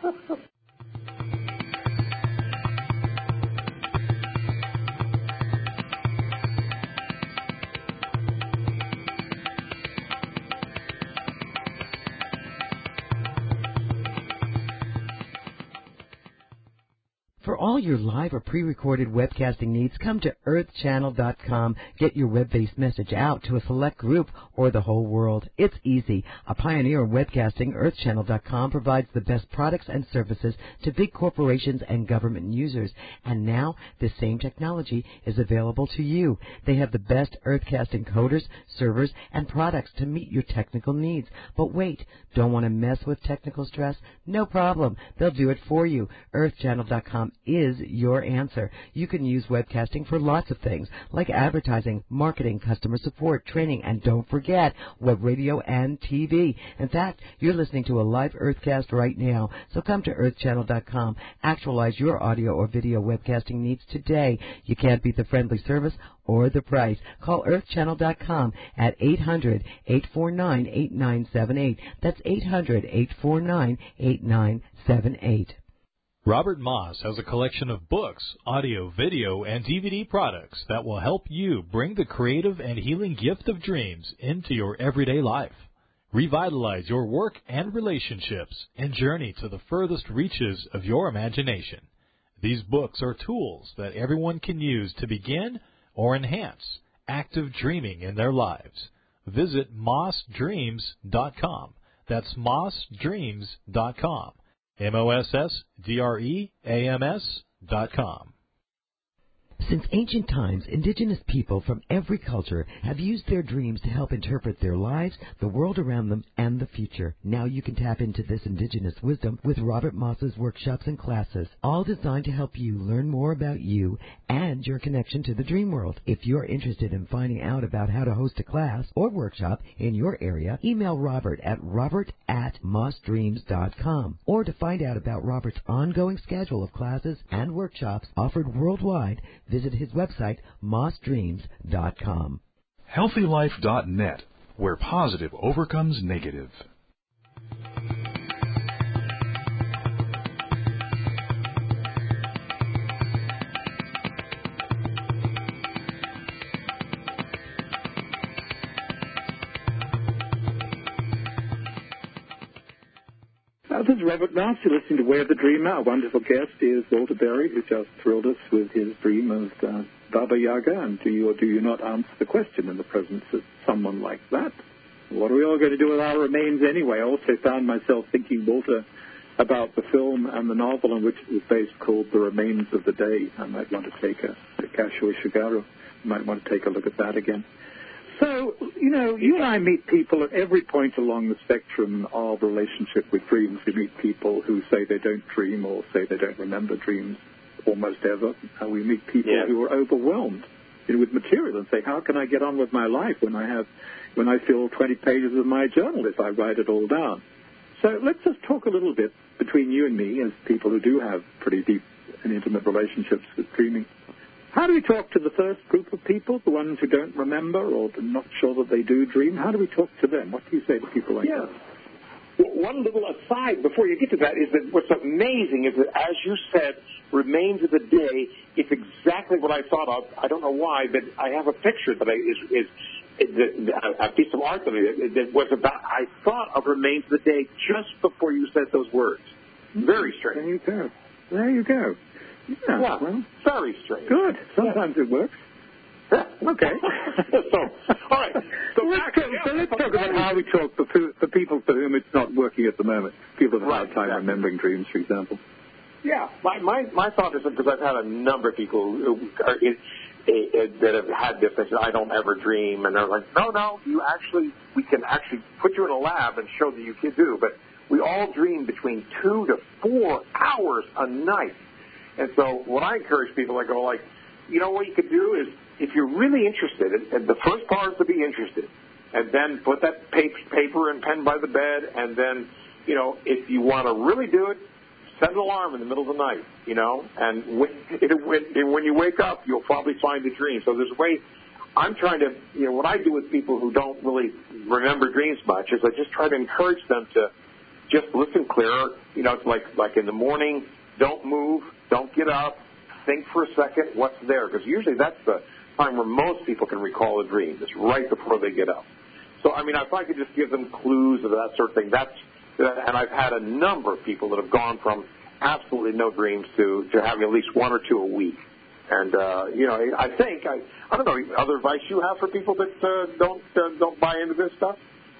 For all your live or pre-recorded webcasting needs, come to earth channel dot com. Get your web-based message out to a select group or the whole world. It's easy. A pioneer of webcasting, earth channel dot com provides the best products and services to big corporations and government users. And now, this same technology is available to you. They have the best Earthcast encoders, servers, and products to meet your technical needs. But wait, don't want to mess with technical stress? No problem. They'll do it for you. earth channel dot com is your answer. You can use webcasting for lots of things, like advertising, marketing, customer support, training, and don't forget, web radio and T V. In fact, you're listening to a live Earthcast right now, so come to earth channel dot com. Actualize your audio or video webcasting needs today. You can't beat the friendly service or the price. Call earth channel dot com at eight hundred, eight four nine, eight nine seven eight. That's eight hundred, eight four nine, eight nine seven eight.
Robert Moss has a collection of books, audio, video, and D V D products that will help you bring the creative and healing gift of dreams into your everyday life. Revitalize your work and relationships and journey to the furthest reaches of your imagination. These books are tools that everyone can use to begin or enhance active dreaming in their lives. Visit moss dreams dot com. That's moss dreams dot com. M O S S D R E A M S dot com.
Since ancient times, indigenous people from every culture have used their dreams to help interpret their lives, the world around them, and the future. Now you can tap into this indigenous wisdom with Robert Moss's workshops and classes, all designed to help you learn more about you and your connection to the dream world. If you're interested in finding out about how to host a class or workshop in your area, email Robert at robert at moss dreams dot com. Or to find out about Robert's ongoing schedule of classes and workshops offered worldwide, visit his website, moss dreams dot com.
healthy life dot net, where positive overcomes negative.
Uh, this is Robert Moss. You're listening to Way of the Dreamer. Our wonderful guest is Walter Berry, who just thrilled us with his dream of uh, Baba Yaga. And do you or do you not answer the question in the presence of someone like that? What are we all going to do with our remains anyway? I also found myself thinking, Walter, about the film and the novel on which it was based called The Remains of the Day. I might want to take a, Kazuo Ishiguro, I might want to take a look at that again. So, you know, you and I meet people at every point along the spectrum of relationship with dreams. We meet people who say they don't dream or say they don't remember dreams almost ever. And we meet people yeah. who are overwhelmed you know, with material and say, how can I get on with my life when I have, when I fill twenty pages of my journal if I write it all down? So let's just talk a little bit between you and me as people who do have pretty deep and intimate relationships with dreaming. How do we talk to the first group of people, the ones who don't remember or are not sure that they do dream? How do we talk to them? What do you say to people like
yeah.
that?
Well, one little aside before you get to that is that what's amazing is that, as you said, Remains of the Day, it's exactly what I thought of. I don't know why, but I have a picture that I, is, is, is a piece of art that, I, that was about, I thought of Remains of the Day just before you said those words. Very strange.
There you go. There you go. Yeah,
yeah
well,
very strange.
Good. Sometimes yeah. it works. Okay.
so, all right. So,
let's,
back,
talk,
yeah,
so let's talk about how we talk for, for people for whom it's not working at the moment. People who have a hard time exactly. remembering dreams, for example.
Yeah. My my, my thought is that because I've had a number of people who are in, in, that have had this, they said, I don't ever dream. And they're like, no, no, you actually, we can actually put you in a lab and show that you can do. But we all dream between two to four hours a night. And so what I encourage people, I go like, you know what you could do is, if you're really interested, and the first part is to be interested, and then put that paper and pen by the bed, and then, you know, if you want to really do it, set an alarm in the middle of the night, you know, and when, it, when, when you wake up, you'll probably find a dream. So there's a way, I'm trying to, you know, what I do with people who don't really remember dreams much is I just try to encourage them to just listen clearer, you know, it's like, like in the morning, don't move, don't get up, think for a second what's there, because usually that's the time where most people can recall a dream. It's right before they get up. So, I mean, if I could just give them clues of that sort of thing, that's, and I've had a number of people that have gone from absolutely no dreams to, to having at least one or two a week. And, uh, you know, I think, I, I don't know, other advice you have for people that uh, don't uh, don't buy into this stuff?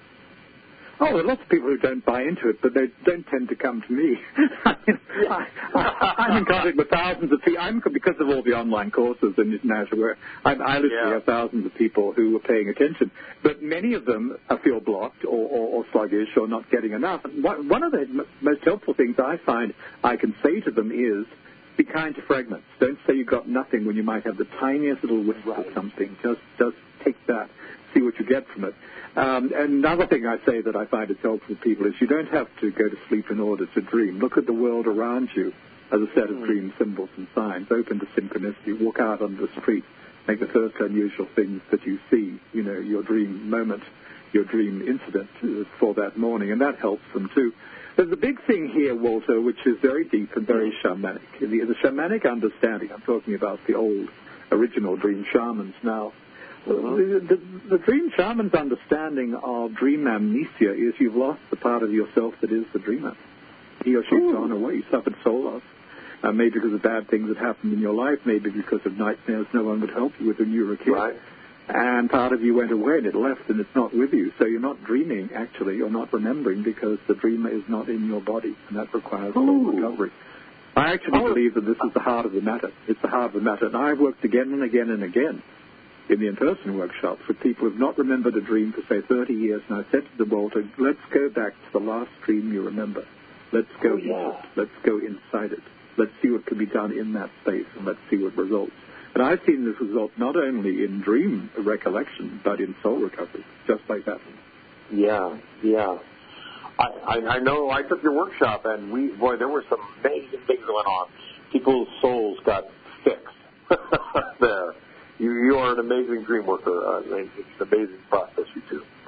Oh, there are lots of people who don't buy into it, but they don't tend to come to me. I mean, I, I, I'm in contact with thousands of people. I'm, because of all the online courses and international work, I, I literally yeah. have thousands of people who are paying attention. But many of them feel blocked or, or, or sluggish or not getting enough. And one of the m- most helpful things I find I can say to them is, be kind to fragments. Don't say you've got nothing when you might have the tiniest little wisp right. of something. Just, just take that. See what you get from it. Um, and another thing I say that I find is helpful to people is you don't have to go to sleep in order to dream. Look at the world around you as a set of mm. dream symbols and signs, open to synchronicity. Walk out on the street, make the first unusual things that you see, you know, your dream moment, your dream incident for that morning, and that helps them too. There's a big thing here, Walter, which is very deep and very shamanic. The, the shamanic understanding, I'm talking about the old original dream shamans now. The, the, the dream shaman's understanding of dream amnesia is you've lost the part of yourself that is the dreamer. He or she's Ooh. gone away. You suffered soul loss. Uh, maybe because of bad things that happened in your life, maybe because of nightmares no one would help you with when you were a kid.
Right.
And part of you went away and it left and it's not with you. So you're not dreaming, actually. You're not remembering because the dreamer is not in your body, and that requires full recovery. I actually oh. believe that this is the heart of the matter. It's the heart of the matter. And I've worked again and again and again in the in-person workshops with people who have not remembered a dream for, say, thirty years, and I said to them, Walter, let's go back to the last dream you remember. Let's go
oh, yeah.
into it. Let's go inside it. Let's see what can be done in that space, and let's see what results. And I've seen this result not only in dream recollection, but in soul recovery, just like that.
Yeah, yeah. I, I, I know I took your workshop, and we, boy, there were some amazing things going on. People's souls got fixed there. You, you are an amazing dream worker. Uh, it's an amazing process you do.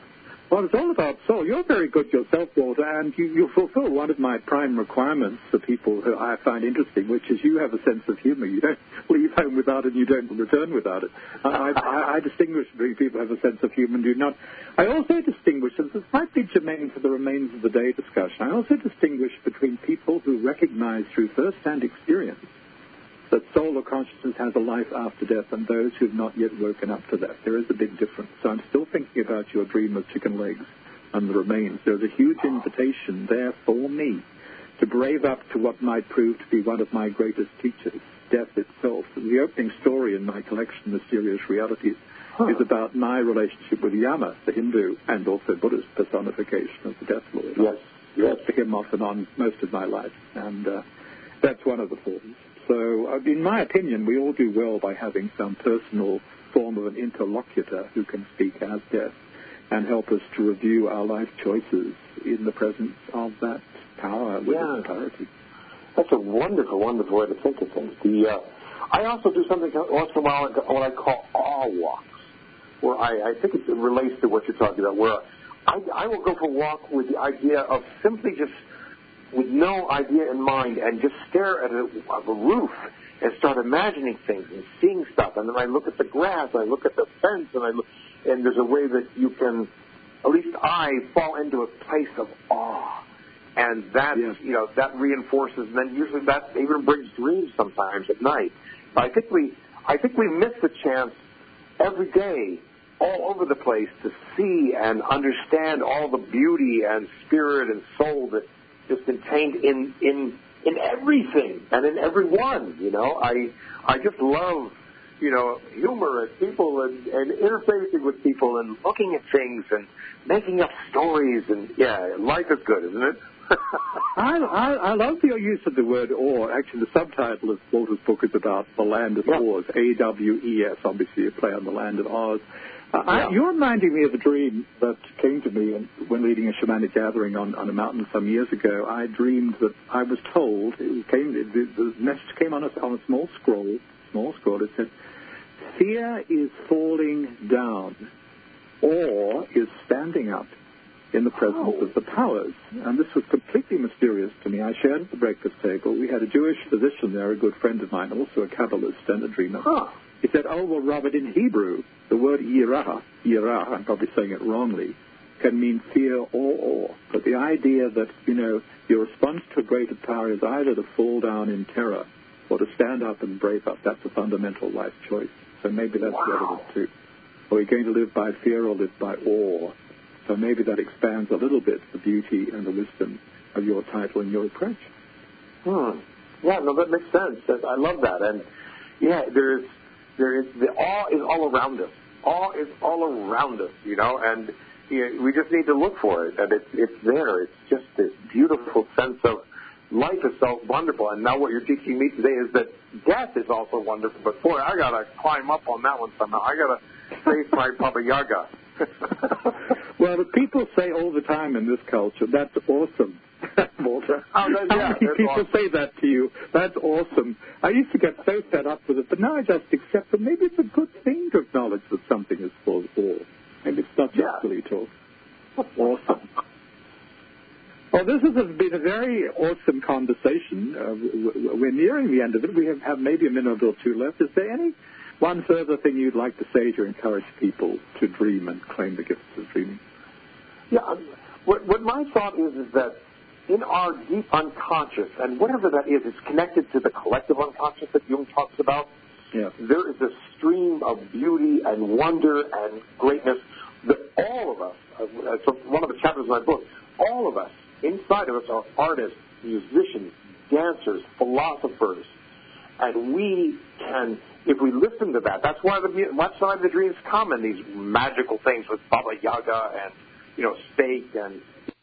Well, it's all about soul. You're very good yourself, Walter, and you, you fulfill one of my prime requirements for people who I find interesting, which is you have a sense of humor. You don't leave home without it, and you don't return without it. I, I, I distinguish between people who have a sense of humor and do not. I also distinguish, and this might be germane to the remains of the day discussion, I also distinguish between people who recognize through first-hand experience that soul or consciousness has a life after death, and those who have not yet woken up to that. There is a big difference. So I'm still thinking about your dream of chicken legs and the remains. There's a huge invitation there for me to brave up to what might prove to be one of my greatest teachers, death itself. The opening story in my collection, Mysterious Realities, huh. is about my relationship with Yama, the Hindu and also Buddhist personification of the Death Lord.
Yes, yes.
I've to him off and on most of my life, and uh, that's one of the forms. So, in my opinion, we all do well by having some personal form of an interlocutor who can speak as death and help us to review our life choices in the presence of that power with
yeah.
its clarity.
That's a wonderful, wonderful way to think of things. The, uh, I also do something once in a while, what I call awe walks, where I, I think it relates to what you're talking about, where I, I will go for a walk with the idea of simply just with no idea in mind and just stare at a, a roof and start imagining things and seeing stuff. And then I look at the grass, I look at the fence, and I look, and there's a way that you can, at least I, fall into a place of awe. And that,
yes.
you know, that reinforces, and then usually that even brings dreams sometimes at night. But I think we, I think we miss the chance every day all over the place to see and understand all the beauty and spirit and soul that is contained in, in in everything and in everyone, you know. I I just love, you know, humor and people and, and interfacing with people and looking at things and making up stories, and yeah, life is good, isn't it?
I, I, I love your use of the word awe. Actually, the subtitle of Walter's book is about the land of
yeah.
Oz, A W E S, obviously a play on the land of Oz. Uh,
yeah.
I, you're reminding me of a dream that came to me when leading a shamanic gathering on, on a mountain some years ago. I dreamed that I was told, it came, the, the message came on a, on a small scroll, small scroll, it said, fear is falling down, awe is standing up in the presence
oh.
of the powers. And this was completely mysterious to me. I shared at the breakfast table. We had a Jewish physician there, a good friend of mine, also a Kabbalist and a dreamer.
Huh.
He said, oh, well, Robert, in Hebrew, the word yirah, yirah, I'm probably saying it wrongly, can mean fear or awe. But the idea that, you know, your response to a greater power is either to fall down in terror or to stand up and brave up, that's a fundamental life choice. So maybe that's
wow.
relevant too. Are we going to live by fear or live by awe? So maybe that expands a little bit the beauty and the wisdom of your title and your approach.
Hmm. Yeah, no, that makes sense. I love that. And, yeah, there's, there is, the awe is all around us. Awe is all around us, you know, and you know, we just need to look for it. And it's, it's there. It's just this beautiful sense of life is so wonderful. And now what you're teaching me today is that death is also wonderful. But, boy, I got to climb up on that one somehow. I got to face my Baba Yaga.
Well, the people say all the time in this culture, that's awesome, Walter.
Oh, that, yeah,
How many people
awesome.
say that to you? That's awesome. I used to get so fed up with it, but now I just accept that maybe it's a good thing to acknowledge that something is full of awe. Maybe it's not just
yeah.
silly talk. Awesome. Well, this has been a very awesome conversation. Uh, we're nearing the end of it. We have, have maybe a minute or two left. Is there any one further thing you'd like to say to encourage people to dream and claim the gifts of dreaming?
Yeah, um, what, what my thought is is that in our deep unconscious, and whatever that is, it's connected to the collective unconscious that Jung talks about.
Yeah.
There is a stream of beauty and wonder and greatness that all of us, uh, so one of the chapters of my book, all of us, inside of us are artists, musicians, dancers, philosophers, and we can, if we listen to that, that's why the that's why the dreams come and these magical things with Baba Yaga and, you know, steak and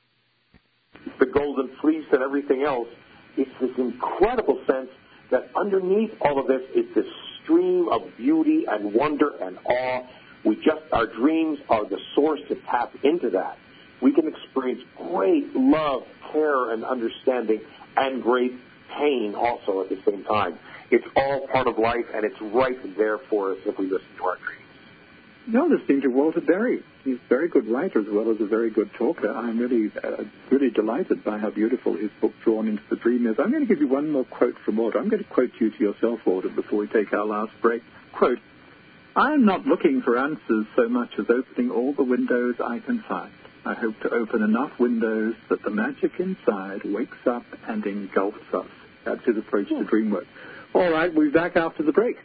the golden fleece and everything else. It's this incredible sense that underneath all of this is this stream of beauty and wonder and awe. We just, our dreams are the source to tap into that. We can experience great love, care, and understanding, and great pain also at the same time. It's all part of life, and it's right there for us if we listen to our dreams.
No, listening to Walter Berry. He's a very good writer as well as a very good talker. I'm really, uh, really delighted by how beautiful his book, Drawn into the Dream, is. I'm going to give you one more quote from Walter. I'm going to quote you to yourself, Walter, before we take our last break. Quote, "I am not looking for answers so much as opening all the windows I can find. I hope to open enough windows that the magic inside wakes up and engulfs us." That's his approach to dream work. All right, we'll be back after the break.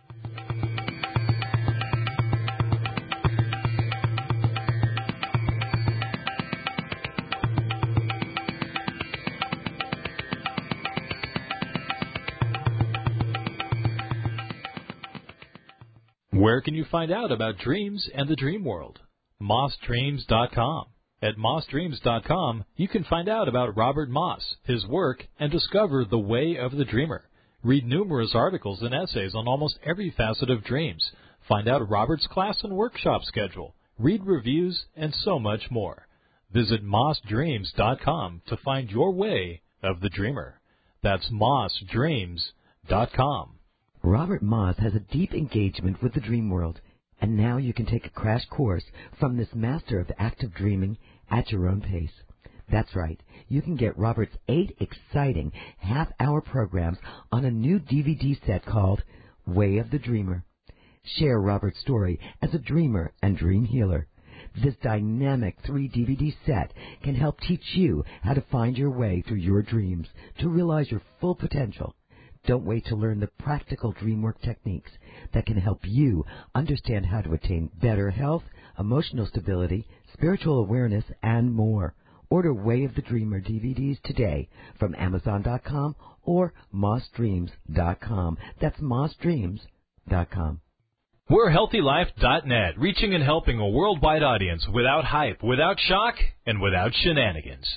Where can you find out about dreams and the dream world? Moss Dreams dot com. At Moss Dreams dot com, you can find out about Robert Moss, his work, and discover the way of the dreamer. Read numerous articles and essays on almost every facet of dreams. Find out Robert's class and workshop schedule. Read reviews, and so much more. Visit Moss Dreams dot com to find your way of the dreamer. That's Moss Dreams dot com.
Robert Moss has a deep engagement with the dream world, and now you can take a crash course from this master of active dreaming at your own pace. That's right. You can get Robert's eight exciting half-hour programs on a new D V D set called Way of the Dreamer. Share Robert's story as a dreamer and dream healer. This dynamic three D V D set can help teach you how to find your way through your dreams to realize your full potential. Don't wait to learn the practical dreamwork techniques that can help you understand how to attain better health, emotional stability, spiritual awareness, and more. Order Way of the Dreamer D V Ds today from Amazon dot com or Moss Dreams dot com. That's Moss Dreams dot com.
We're Healthy Life dot net, reaching and helping a worldwide audience without hype, without shock, and without shenanigans.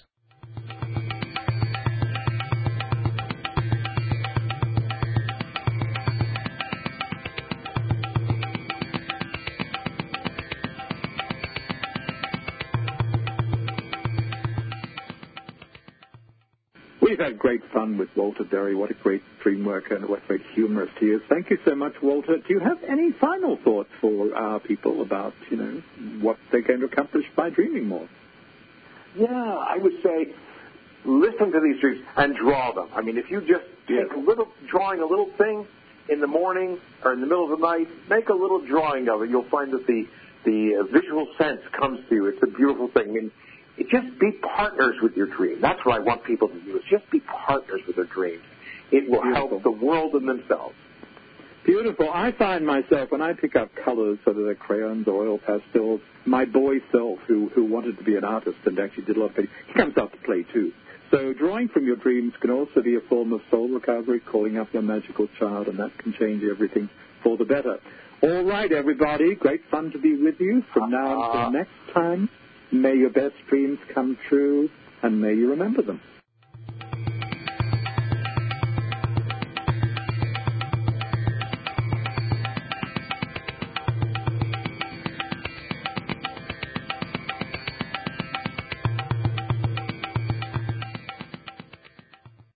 We've had great fun with Walter Berry. What a great dream worker and what a great humorist he is. Thank you so much, Walter. Do you have any final thoughts for our people about, you know, what they're going to accomplish by dreaming more?
Yeah, I would say listen to these dreams and draw them. I mean, if you just take a little, drawing a little thing in the morning or in the middle of the night, make a little drawing of it. You'll find that the, the visual sense comes to you. It's a beautiful thing. I mean, it just be partners with your dream. That's what I want people to do, is just be partners with their dreams. It will
Beautiful.
help the world and themselves.
Beautiful. I find myself, when I pick up colors, whether they're crayons or oil pastels, my boy self, who, who wanted to be an artist and actually did a lot of painting, he comes out to play too. So drawing from your dreams can also be a form of soul recovery, calling up your magical child, and that can change everything for the better. All right, everybody. Great fun to be with you. From now until next time, may your best dreams come true, and may you remember them.